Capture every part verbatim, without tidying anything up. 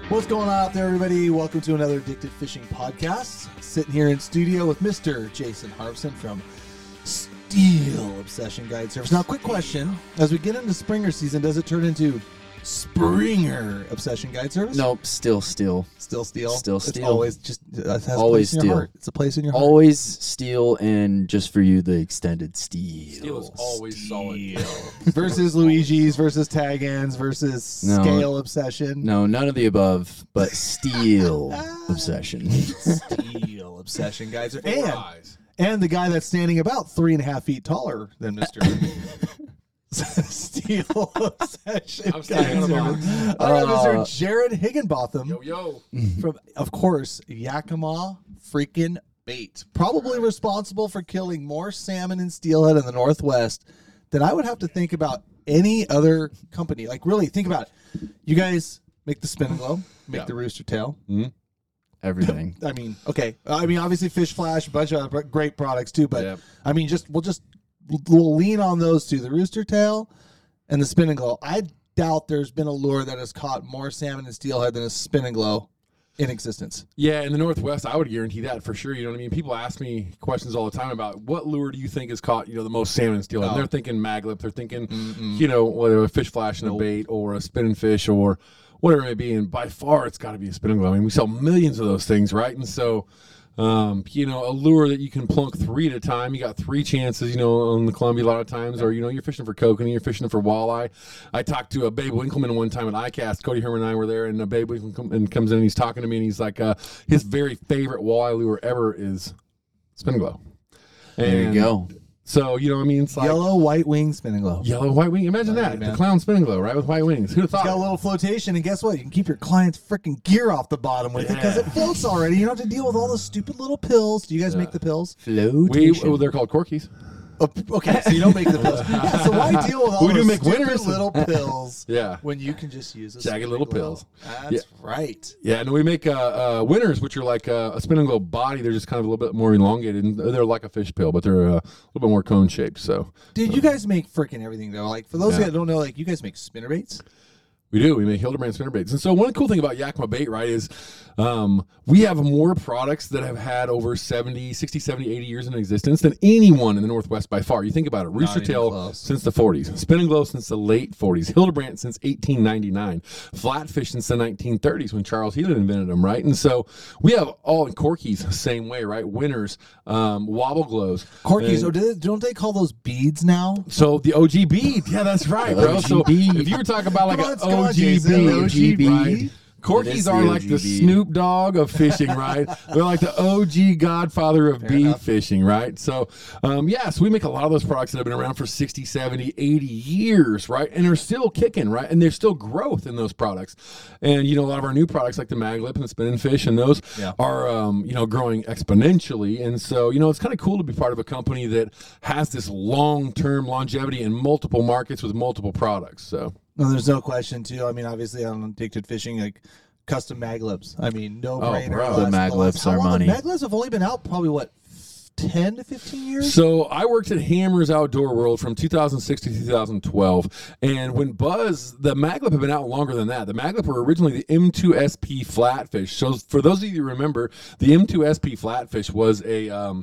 What's going on out there, everybody? Welcome to another Addicted Fishing podcast. Sitting here in studio with Mister Jason Harbson from Steel Obsession Guide Service. Now, quick question. As we get into Springer season, does it turn into Springer Obsession Guide Service? Nope, still Steel. Still Steel? Still It's Steel. always just, it has Always a place in your Steel. heart. It's a place in your heart. Always Steel, and just for you, the extended Steel. Steel is always solid. Versus Luigi's, versus Tag Ends, versus No. Scale Obsession. No, none of the above, but Steel Obsession. Steel Obsession Guide Service. Four And, eyes. and the guy that's standing about three and a half feet taller than Mister Steel Obsession. I'm standing on a Guide box. Service. All right, Uh, Mister Jared Higginbotham Yo, yo. from, of course, Yakima freaking Bait. Probably responsible for killing more salmon and steelhead in the Northwest than I would have to think about any other company. Like, really, think about it. You guys make the Spin and Glow, make Yeah. the Rooster Tail. Everything. I mean, okay. I mean, obviously, Fish Flash, a bunch of great products too. But Yeah. I mean, just we'll just we'll lean on those two: the Rooster Tail and the Spin and Glow. I doubt there's been a lure that has caught more salmon and steelhead than a Spin and Glow in existence. Yeah, in the Northwest, I would guarantee that for sure. You know what I mean? People ask me questions all the time about what lure do you think has caught, you know, the most salmon and steelhead. Oh. And they're thinking maglip. They're thinking, you know, whether a fish flash and a bait or a spinning fish or whatever it may be. And by far, it's got to be a spinning glow. I mean, we sell millions of those things, right? And so, um, you know, a lure that you can plunk three at a time. You got three chances, you know, on the Columbia a lot of times, or, you know, you're fishing for kokanee, you're fishing for walleye. I talked to a Babe Winkleman one time at iCast. Cody Herman and I were there, and a Babe Winkleman comes in and he's talking to me, and he's like, uh, his very favorite walleye lure ever is spin glow. There you And go. So, you know, I mean, it's like Yellow, white wing, Spin and Glow. yellow, white wing. Imagine Right, that. man. The clown spin glow, right? With white wings. Who'd have It's got a thought? little flotation, and guess what? You can keep your client's freaking gear off the bottom with it because Yeah. it floats already. You don't have to deal with all those stupid little pills. Do you guys make the pills? We, Flotation. oh, they're called corkies. Oh, okay, so you don't make the pills. Yeah, so why deal with all We do those make stupid winners. little pills Yeah. when you can just use a Jagged Spin little and Glow? pills. That's Yeah. right. Yeah, and we make uh, uh, winners, which are like uh, a spin and glow body. They're just kind of a little bit more elongated, and they're like a fish pill, but they're uh, a little bit more cone shaped. So Dude, you guys make freaking everything though. Like for those Yeah. that don't know, like you guys make spinnerbaits. we do. We make Hildebrand spinnerbaits. And so one cool thing about Yakima Bait, right, is um, we have more products that have had over seventy, sixty, seventy, eighty years in existence than anyone in the Northwest by far. You think about it. Rooster even Tail close. since the forties. Spin and Glow since the late forties. Hildebrand since eighteen ninety-nine. Flatfish since the nineteen thirties when Charles Healy invented them, right? And so we have all in Corkies, same way, right? Winners, um, Wobble Glows. Corkies, And- or do they, don't they call those beads now? So the O G bead, yeah, that's right, bro. So O G bead. if you were talking about like Come on, an come on, O G Jason, bead, O G bead. right? It Corkies is are the like the O G bead. Snoop Dogg of fishing, right? They're like the O G godfather of bead enough. fishing, right? So, um, yeah, so we make a lot of those products that have been around for sixty, seventy, eighty years, right? And are still kicking, right? And there's still growth in those products. And, you know, a lot of our new products like the Maglip and the Spinning Fish and those Yeah. are, um, you know, growing exponentially. And so, you know, it's kind of cool to be part of a company that has this long-term longevity in multiple markets with multiple products. So, No, there's no question too. I mean, obviously on Addicted Fishing, like custom maglips. I mean, no brainer. bro. The maglips How are long- money. Maglips have only been out probably what ten to fifteen years. So I worked at Hammers Outdoor World from two thousand six to two thousand twelve, and when Buzz, the Maglip had been out longer than that. The Maglip were originally the M two S P Flatfish. So for those of you who remember, the M two S P Flatfish was a um,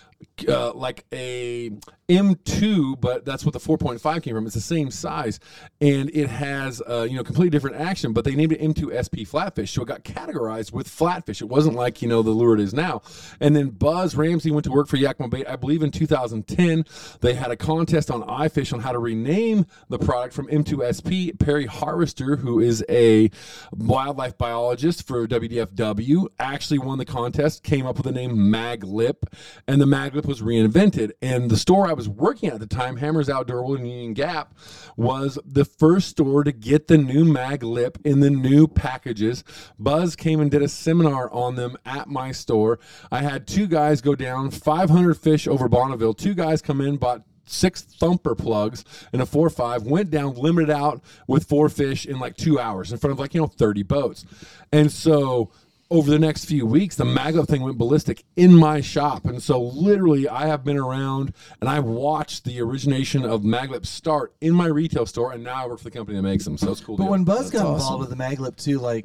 uh, like a M two, but that's what the four point five came from. It's the same size, and it has uh, you know completely different action. But they named it M two S P Flatfish, so it got categorized with flatfish. It wasn't like you know the lure it is now. And then Buzz Ramsey went to work for Yakima Bait, I believe in two thousand ten. They had a contest on iFish on how to rename the product from M two S P. Perry Harvester, who is a wildlife biologist for W D F W, actually won the contest. Came up with the name Maglip, and the Maglip was reinvented. And the store I was working at the time, Hammers Outdoor World in Union Gap, was the first store to get the new Maglip in the new packages. Buzz came and did a seminar on them at my store. I had two guys go down, five hundred fish over Bonneville. Two guys come in, bought six thumper plugs and a four five, went down, limited out with four fish in like two hours in front of like, you know, thirty boats. And so over the next few weeks, the Maglip thing went ballistic in my shop. And so literally I have been around and I've watched the origination of Maglip start in my retail store, and now I work for the company that makes them. So it's cool. But deal. when Buzz That's got awesome. involved with the Maglip too, like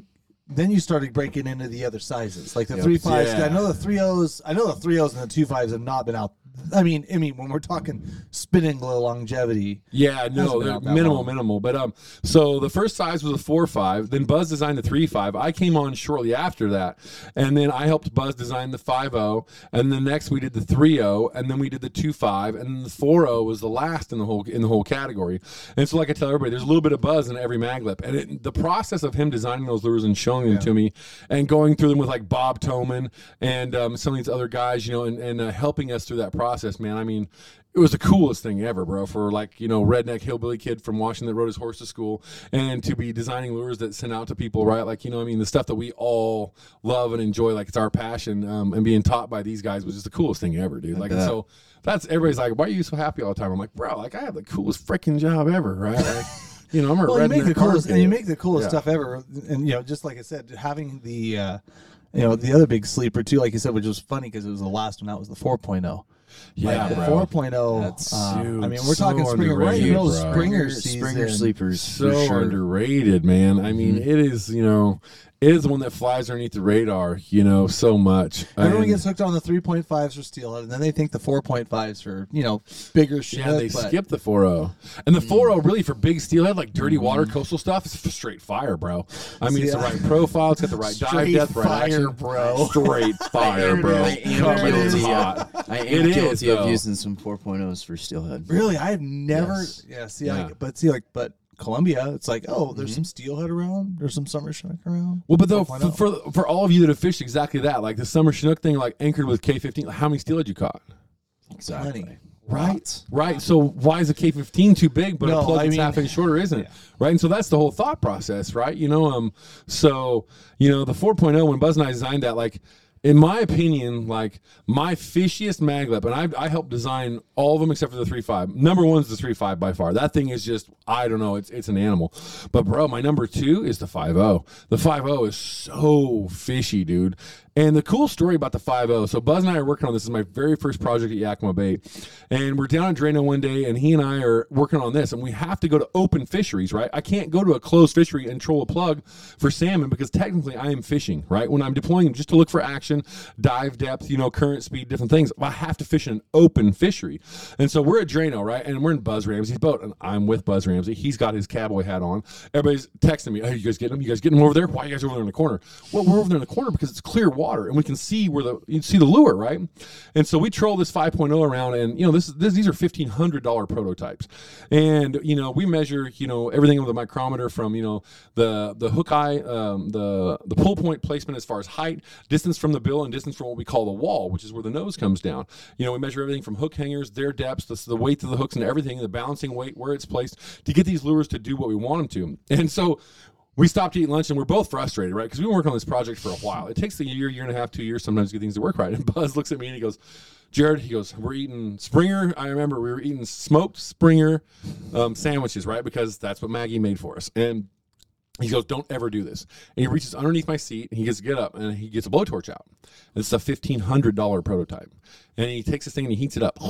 then you started breaking into the other sizes, like the Yep. three fives. Yeah. I know the three O's. I know the three O's and the two fives have not been out. I mean, I mean, when we're talking spinning glow longevity, Yeah, no, Hasn't been they're out that minimal, long. minimal. But um, so the first size was a four five. Then Buzz designed the three five. I came on shortly after that, and then I helped Buzz design the five zero. And then next we did the three zero, and then we did the two five, and then the four zero was the last in the whole in the whole category. And so, like I tell everybody, there's a little bit of Buzz in every maglip, and it, the process of him designing those lures and showing them Yeah. to me, and going through them with like Bob Toman and um, some of these other guys, you know, and, and uh, helping us through that process, man. I mean. It was the coolest thing ever, bro, for like, you know, redneck hillbilly kid from Washington that rode his horse to school, and to be designing lures that sent out to people, right? Like, you know, I mean, the stuff that we all love and enjoy, like it's our passion, um, and being taught by these guys was just the coolest thing ever, dude. Like, bet. so that's, everybody's like, why are you so happy all the time? I'm like, bro, like I have the coolest freaking job ever, right? Like, you know, I'm a well, you make redneck the coolest, car and you kid. make the coolest Yeah. stuff ever. And you know, just like I said, having the, uh, you know, the other big sleeper too, like you said, which was funny because it was the last one out was the four oh. Yeah, like the bro. four point oh. That's um, dude, I mean, we're so talking Springer right in the middle of underrated, bro. Springer Springer, season. Springer sleepers. So for sure. underrated, man. I mean, Mm-hmm. it is, you know, it is the one that flies underneath the radar, you know, so much. Everyone And- gets hooked on the three point fives for steelhead, and then they think the four point fives for, you know, bigger shit. Yeah, they but skip the four oh. And the four oh really for big steelhead, like dirty water coastal stuff, is f- straight fire, bro. I mean, it's the Yeah. right profile, it's got the right dive Straight depth, right fire, action. bro. Straight fire, bro. I am Coming in guilty. hot. I am It is, guilty though. of using some four point ohs for steelhead. Really, I have never. Yes. Yeah, see, Yeah. Like, but see, like, but Columbia, it's like, oh, Mm-hmm. there's some steelhead around, there's some summer shark around. Well, but though, four for, point oh. for for all of you that have fished exactly that, like the summer Chinook thing, like anchored with K fifteen, how many steelhead you caught? Exactly. Plenty. Right, right. So why is a K fifteen too big, but No, a plug I that's mean- half inch shorter isn't? Right, and so that's the whole thought process, right? You know, um, so you know the four point oh when Buzz and I designed that, like in my opinion, like my fishiest maglip, and I I helped design all of them except for the three five. Number one's the three five by far. That thing is just I don't know, it's it's an animal. But bro, my number two is the five oh. The five oh is so fishy, dude. And the cool story about the five oh, so Buzz and I are working on this. This is my very first project at Yakima Bait. And we're down at Drano one day, and he and I are working on this. And we have to go to open fisheries, right? I can't go to a closed fishery and troll a plug for salmon because technically I am fishing, right? When I'm deploying them just to look for action, dive depth, you know, current speed, different things, I have to fish in an open fishery. And so we're at Drano, right? And we're in Buzz Ramsey's boat, and I'm with Buzz Ramsey. He's got his cowboy hat on. Everybody's texting me, hey, you guys getting him? You guys getting him over there? Why are you guys over there in the corner? Well, we're over there in the corner because it's clear water and we can see where the you see the lure, right? And so we troll this five point oh around, and you know this, this these are fifteen hundred dollar prototypes, and you know we measure you know everything with a micrometer from you know the the hook eye, um, the the pull point placement as far as height, distance from the bill, and distance from what we call the wall, which is where the nose comes down. You know we measure everything from hook hangers, their depths, the, the weight of the hooks, and everything, the balancing weight, where it's placed to get these lures to do what we want them to, and so. We stopped to eat lunch, and we're both frustrated, right? Because we've been working on this project for a while. It takes a year, year and a half, two years sometimes to get things to work right. And Buzz looks at me and he goes, Jared, he goes, we're eating Springer. I remember we were eating smoked Springer um, sandwiches, right? Because that's what Maggie made for us. And he goes, don't ever do this. And he reaches underneath my seat, and he gets to get up, and he gets a blowtorch out. It's a fifteen hundred dollar prototype. And he takes this thing and he heats it up.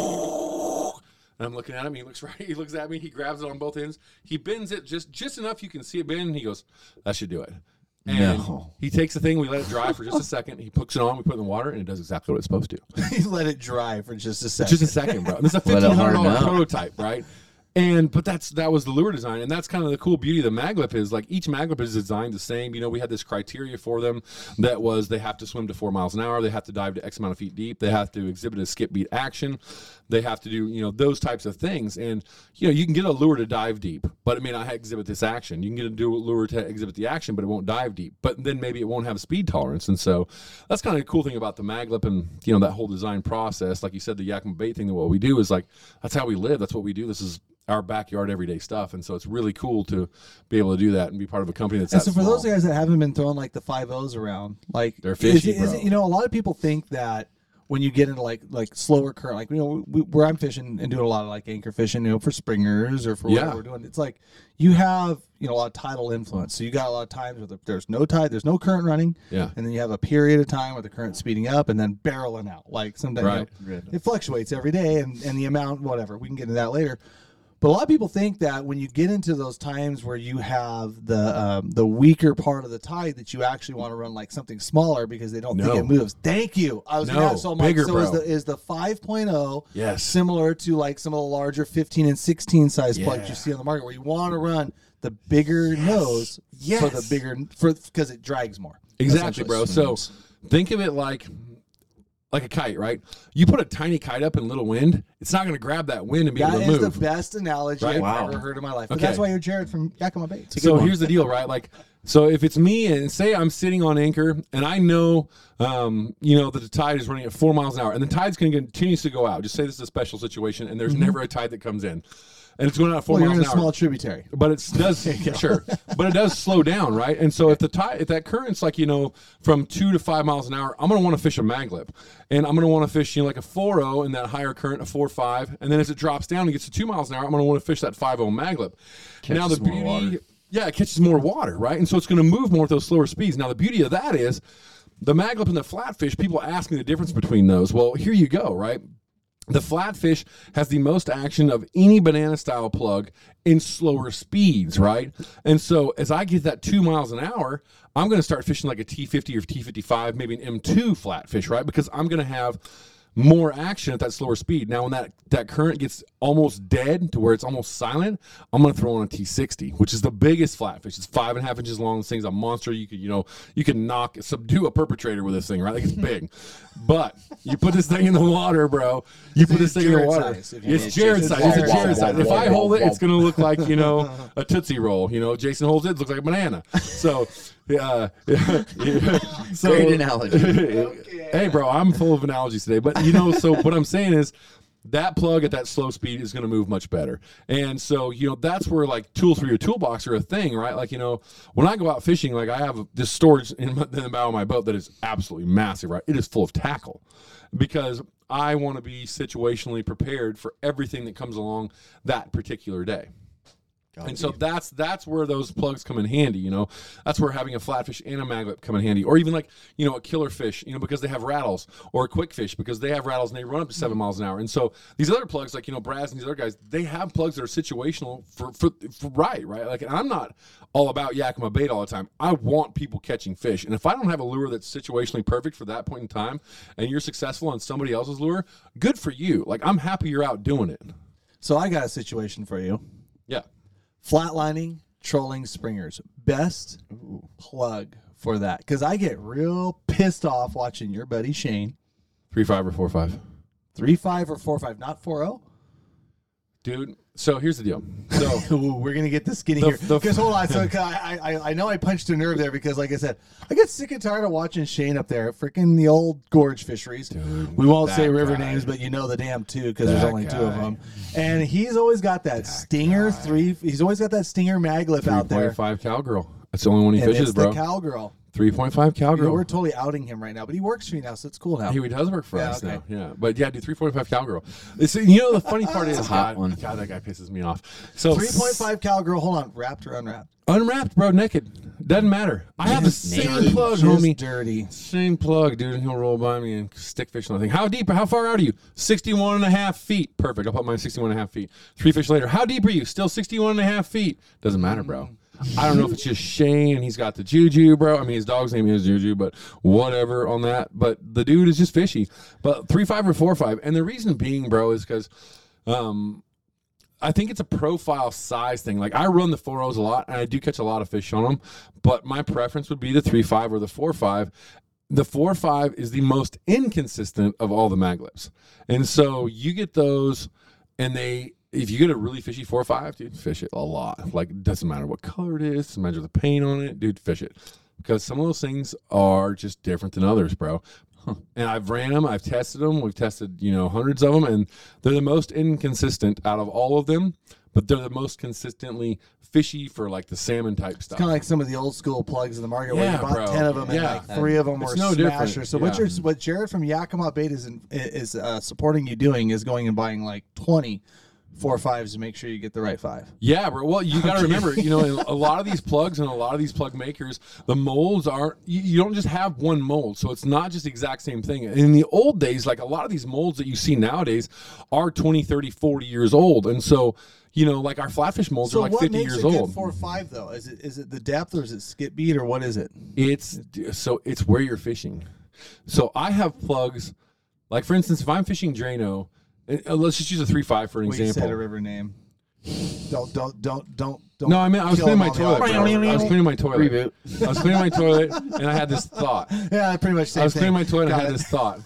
And I'm looking at him. He looks right. He looks at me. He grabs it on both ends. He bends it just just enough you can see it bend. And he goes, "That should do it." And No. he takes the thing. We let it dry for just a second. He puts it on. We put it in the water, and it does exactly what it's supposed to. You let it dry for just a second. Just a second, bro. And this is a Let it fifteen hundred dollar harden up. prototype, right? And but that's that was the lure design, and that's kind of the cool beauty of the maglip is like each maglip is designed the same. You know, we had this criteria for them that was they have to swim to four miles an hour, they have to dive to X amount of feet deep, they have to exhibit a skip beat action, they have to do you know those types of things. And you know you can get a lure to dive deep, but it may not exhibit this action. You can get a do- lure to exhibit the action, but it won't dive deep. But then maybe it won't have a speed tolerance. And so that's kind of the cool thing about the maglip and you know that whole design process. Like you said, the Yakima bait thing. That what we do is like that's how we live. That's what we do. This is our backyard everyday stuff, and so it's really cool to be able to do that and be part of a company that's And that so for small. those guys that haven't been throwing like the five O's around, like They're is fishy, it- is bro. it- you know, a lot of people think that when you get into like like slower current, like you know, we, where I'm fishing and doing a lot of like anchor fishing, you know, for springers or for whatever Yeah. we're doing, it's like you have you know a lot of tidal influence. So you got a lot of times where the, there's no tide, there's no current running, Yeah. and then you have a period of time where the current's speeding up and then barreling out. Like sometimes you know, Right. it fluctuates every day, and and the amount, whatever. We can get into that later. But a lot of people think that when you get into those times where you have the um, the weaker part of the tide, that you actually want to run like something smaller because they don't No. think it moves. Thank you. I was No, gonna, so, Mike, bigger, so bro. is the is the five point oh Yes. similar to like some of the larger fifteen and sixteen size plugs Yeah. you see on the market, where you want to run the bigger nose Yes. for the bigger for because it drags more. Exactly, essentially. bro. So think of it like like a kite, right? You put a tiny kite up in little wind, it's not going to grab that wind and be That able to is move. the best analogy Right? I've Wow. ever heard in my life. But Okay. that's why you're Jared from Yakima Bay. It's a good So one. here's the deal, right? Like, so if it's me and say I'm sitting on anchor and I know, um, you know, that the tide is running at four miles an hour and the tide's going to continue to go out. Just say this is a special situation and there's never a tide that comes in, and it's going out at four well, you're miles in an a hour. small tributary. But it does, sure, but it does slow down, right? And so if the tide, if that current's like, you know, from two to five miles an hour, I'm going to want to fish a maglip, and I'm going to want to fish, you know, like a four oh in that higher current, a four five, and then as it drops down and gets to two miles an hour, I'm going to want to fish that five oh maglip. Now the Catches more beauty, water. yeah, it catches more water, right? And so it's going to move more with those slower speeds. Now the beauty of that is the maglip and the flatfish. People ask me the difference between those. Well, here you go, right? The flatfish has the most action of any banana style plug in slower speeds, right? And so as I get that two miles an hour, I'm going to start fishing like a T fifty or T fifty-five, maybe an M two flatfish, right? Because I'm going to have more action at that slower speed. Now, when that, that current gets almost dead to where it's almost silent, I'm going to throw on a T sixty, which is the biggest flatfish. It's five and a half inches long. This thing's a monster. You could, you know, you can knock, subdue a perpetrator with this thing, right? Like, it's big. But you put this thing in the water, bro. You put this thing in the Jared water. size, if you It's need Jared Jason. size. It's a Jared Jared size. size. If I hold it, it's going to look like, you know, a Tootsie Roll. You know, Jason holds it, it looks like a banana. So, yeah. yeah, yeah. So, Great analogy. Hey, bro, I'm full of analogies today. But, you know, so what I'm saying is that plug at that slow speed is going to move much better. And so, you know, that's where, like, tools for your toolbox are a thing, right? Like, you know, when I go out fishing, like, I have this storage in, my, in the bow of my boat that is absolutely massive, right? It is full of tackle because I want to be situationally prepared for everything that comes along that particular day. And so that's that's where those plugs come in handy, you know. That's where having a flatfish and a maglip come in handy, or even like, you know, a killer fish, you know, because they have rattles, or a quick fish because they have rattles and they run up to seven miles an hour. And so these other plugs, like, you know, Braz and these other guys, they have plugs that are situational for for, for right, right. Like, and I'm not all about Yakima bait all the time. I want people catching fish, and if I don't have a lure that's situationally perfect for that point in time, and you're successful on somebody else's lure, good for you. Like, I'm happy you're out doing it. So I got a situation for you. Yeah. Flatlining, trolling springers. Best plug for that. Because I get real pissed off watching your buddy Shane. Three five or four five. three five or four five, not four oh. Dude, so here's the deal. So Ooh, we're gonna get the skinny The- here. the- Because hold on, so I, I I know I punched a nerve there because, like I said, I get sick and tired of watching Shane up there, freaking the old gorge fisheries. Dude, we won't that say river guy. names, but you know the damn two because there's That only two of guy. them. And he's always got that, stinger guy. three. He's always got that stinger maglip out there. three point five cowgirl. That's the only one he And fishes, it's bro. the cowgirl. three point five You know, cowgirl. we're totally outing him right now, but he works for me now, so it's cool now. He does work for Yeah, us okay. now. Yeah. But yeah, dude, three point five cowgirl. It's, you know, the funny part is, a hot God, one. God, that guy pisses me off. So three point five cowgirl. Hold on, wrapped or unwrapped? unwrapped, bro, naked. Doesn't matter. I have the same naked. plug, Just homie. dirty. Same plug, dude, and he'll roll by me and stick fish on the thing. How deep, how far out are you? sixty-one and a half feet. Perfect. I'll put mine sixty-one and a half feet. Three fish later. How deep are you? Still sixty-one and a half feet. Doesn't matter, bro. I don't know if it's just Shane and he's got the juju, bro. I mean, his dog's name is Juju, but whatever on that. But the dude is just fishy. But three five or four five, and the reason being, bro, is because um, I think it's a profile size thing. Like, I run the four ohs a lot, and I do catch a lot of fish on them. But my preference would be the three five or the four five. The four five is the most inconsistent of all the maglips, and so you get those, and they. If you get a really fishy four five, dude, fish it a lot. Like, it doesn't matter what color it is, doesn't matter the paint on it, dude, fish it. Because some of those things are just different than others, bro. And I've ran them, I've tested them, we've tested, you know, hundreds of them, and they're the most inconsistent out of all of them, but they're the most consistently fishy for, like, the salmon type stuff. Kind of like some of the old school plugs in the market where Yeah, you bought bro. ten of them and Yeah. like three of them It's were no different. smashers. So what Yeah. you're what Jared from Yakima Bait is in, is uh, supporting you doing is going and buying like twenty four fives to make sure you get the right five. Yeah, bro. Well, you got to remember, you know, in a lot of these plugs and a lot of these plug makers, the molds are, you, you don't just have one mold. So it's not just the exact same thing. In the old days, like a lot of these molds that you see nowadays are twenty, thirty, forty years old. And so, you know, like our flatfish molds So are like what fifty makes years a good old. four five though? Is it is it the depth or is it skip beat or what is it? It's so it's where you're fishing. So I have plugs, like for instance, if I'm fishing Drano, uh, let's just use a three five for an Well, you example. said a river name. Don't don't don't don't don't. No, I mean I was kill cleaning him my on the toilet. audio. Bro. I was cleaning my toilet. Reboot. I was cleaning my toilet, and I had this thought. Yeah, pretty much same I was thing. cleaning my toilet, and I Got had it. this thought.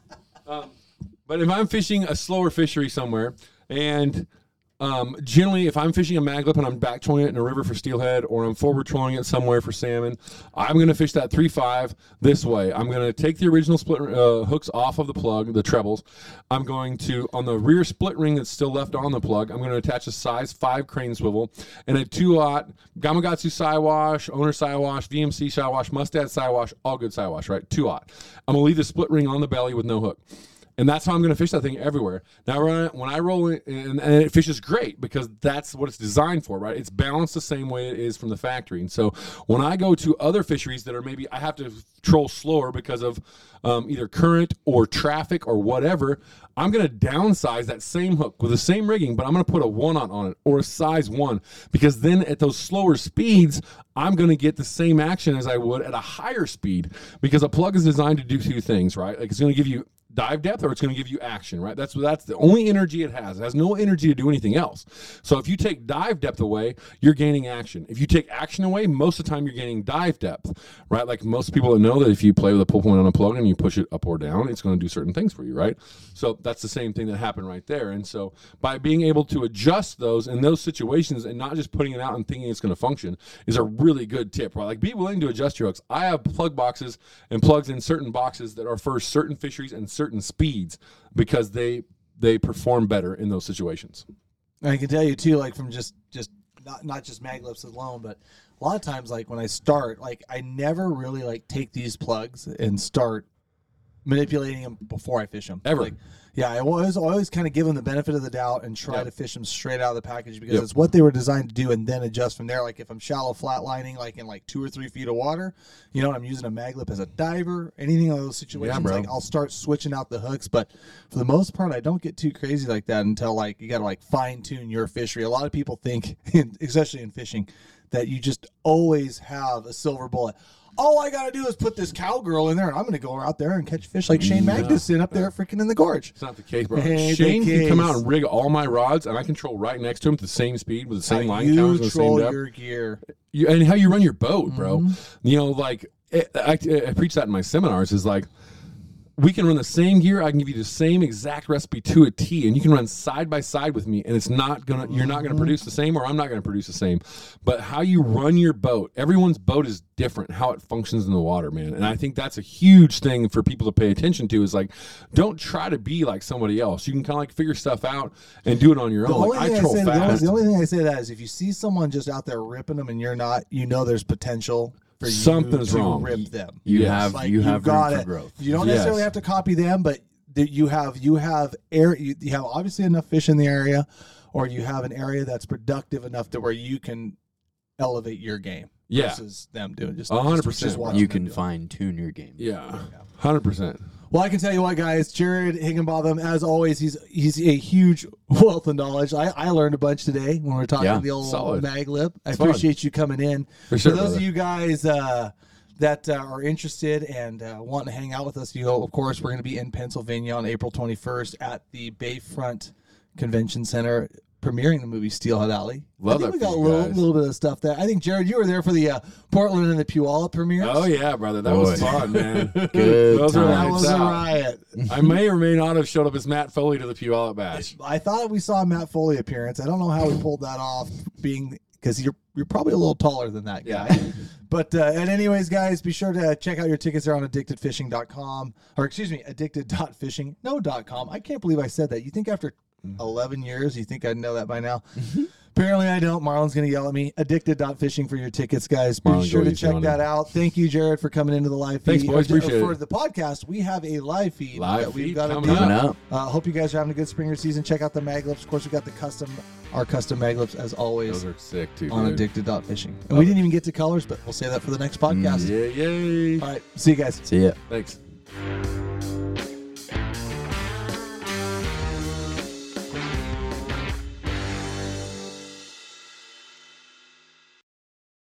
Um, but if I'm fishing a slower fishery somewhere, and um, generally if I'm fishing a maglip and I'm back trolling it in a river for steelhead, or I'm forward trolling it somewhere for salmon, I'm going to fish that three five this way. I'm going to take the original split uh, hooks off of the plug, the trebles. I'm going to, on the rear split ring that's still left on the plug, I'm going to attach a size five crane swivel and a two-aught Gamakatsu Siwash, Owner Siwash, V M C Siwash, Mustad Siwash, all good Siwash, right? two-aught. I'm going to leave the split ring on the belly with no hook. And that's how I'm going to fish that thing everywhere. Now, when I, when I roll it, and, and it fishes great because that's what it's designed for, right? It's balanced the same way it is from the factory. And so when I go to other fisheries that are maybe I have to troll slower because of um, either current or traffic or whatever, I'm going to downsize that same hook with the same rigging, but I'm going to put a one-aught on it or a size one, because then at those slower speeds, I'm going to get the same action as I would at a higher speed, because a plug is designed to do two things, right? Like it's going to give you dive depth, or it's going to give you action, right? That's that's the only energy it has. It has no energy to do anything else. So if you take dive depth away, you're gaining action. If you take action away, most of the time you're gaining dive depth, right? Like most people that know that if you play with a pull point on a plug and you push it up or down, it's going to do certain things for you, right? So that's the same thing that happened right there. And so by being able to adjust those in those situations and not just putting it out and thinking it's going to function is a really good tip, right? Like be willing to adjust your hooks. I have plug boxes and plugs in certain boxes that are for certain fisheries and certain speeds because they they perform better in those situations. I can tell you too, like from just just not not just maglips alone, but a lot of times, like when I start, like I never really like take these plugs and start manipulating them before I fish them. Ever. Like, yeah, I always always kind of give them the benefit of the doubt and try Yep. to fish them straight out of the package because Yep. it's what they were designed to do, and then adjust from there. Like if I'm shallow flatlining, like in like two or three feet of water, you know, and I'm using a maglip as a diver, anything of those situations, bro. like I'll start switching out the hooks. But for the most part, I don't get too crazy like that until like you got to like fine tune your fishery. A lot of people think, especially in fishing, that you just always have a silver bullet. All I got to do is put this cowgirl in there, and I'm going to go out there and catch fish like Shane No. Magnuson up there freaking in the gorge. It's not the case, bro. Ain't Shane the can come out case. and rig all my rods, and I control right next to him at the same speed with the same How line you counters and the same troll depth. your gear. You, and how you run your boat, bro. Mm-hmm. You know, like it, I, I preach that in my seminars. Is like we can run the same gear. I can give you the same exact recipe to a T, and you can run side by side with me, and it's not gonna. You're not gonna produce the same, or I'm not gonna produce the same. But how you run your boat, everyone's boat is different. How it functions in the water, man. And I think that's a huge thing for people to pay attention to. Is like, don't try to be like somebody else. You can kind of like figure stuff out and do it on your The own. only, Like, thing I I troll say, the, only, fast. the only thing I say to that is if you see someone just out there ripping them and you're not, you know there's potential for you Something's to wrong. rip them. You Yes. have Like, you you've have got room for it. growth. You don't Yes. necessarily have to copy them, but th- you have you have air. You, you have obviously enough fish in the area, or you have an area that's productive enough to where you can elevate your game. Yeah. versus them doing just A hundred just- percent, just bro. watching You them can do it. fine tune your game. Yeah, hundred percent. Well, I can tell you what, guys. Jared Higginbotham, as always, he's he's a huge wealth of knowledge. I, I learned a bunch today when we were talking Yeah, the old solid. Maglip. I It's fun. appreciate you coming in. For sure, For those brother. of you guys uh, that uh, are interested and uh, want to hang out with us, you know, of course, we're going to be in Pennsylvania on April twenty-first at the Bayfront Convention Center, premiering the movie Steelhead Alley. Love I think that we for got a you little, guys. little bit of stuff there. I think, Jared, you were there for the uh, Portland and the Puyallup premiere. Oh yeah, brother, that Boy. was fun, man. Good Those are That times. was lights a out. riot. I may or may not have showed up as Matt Foley to the Puyallup Bash. I thought we saw a Matt Foley appearance. I don't know how we pulled that off, being because you're you're probably a little taller than that guy. Yeah. But uh, and anyways, guys, be sure to check out your tickets there on addicted fishing dot com, or excuse me, addicted dot fishing no dot com. I can't believe I said that. You think after eleven years, you think I'd know that by now? Apparently I don't. Marlon's going to yell at me. Addicted dot fishing for your tickets, guys. Be Marlon, sure go to easy check on that him. out. Thank you, Jared, for coming into the live Thanks, feed. boys. Uh, Appreciate for it. the podcast, we have a live feed Live that we've feed got to coming do. Coming up. Uh, hope you guys are having a good Springer season. Check out the Maglips. Of course, we got the custom, our custom Maglips, as always, Those are sick, too. on dude. Addicted dot fishing. And we didn't even get to colors, but we'll save that for the next podcast. Yeah, yay. All right. See you guys. See ya. Thanks.